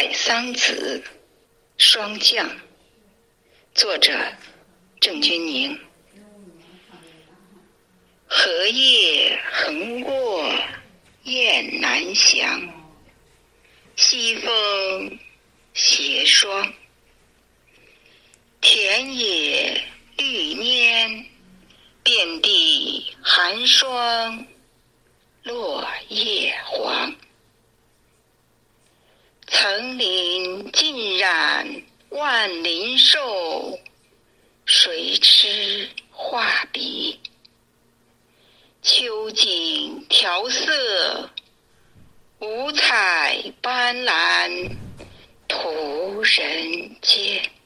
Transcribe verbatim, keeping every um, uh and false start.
拜桑梓，霜降。作者郑君宁。荷叶横过雁南翔，西风斜霜。田野绿蔫，遍地寒霜，落叶黄。层林尽染万灵兽，谁吃画笔？秋景调色，五彩斑斓，图人间。